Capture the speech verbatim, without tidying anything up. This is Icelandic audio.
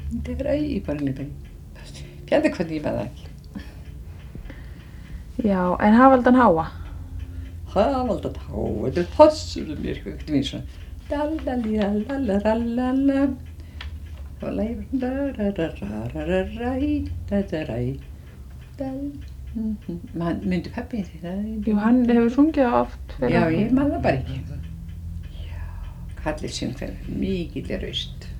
Þetta er æg, bara líka. Fjandi hvernig ég með það ekki. Já, en Hafaldan háa? Hafaldan háa, þetta er hossur sem mér högt mér svona. Dalalalalalala. Það var lægir. Darararararai, dadarai. Dal. Man myndi peppi þetta. Jú, hann hefur sungið það oft. fyrir Já, okkur. ég man það bara ekki. Já, kallið sem fyrir mikill er raust.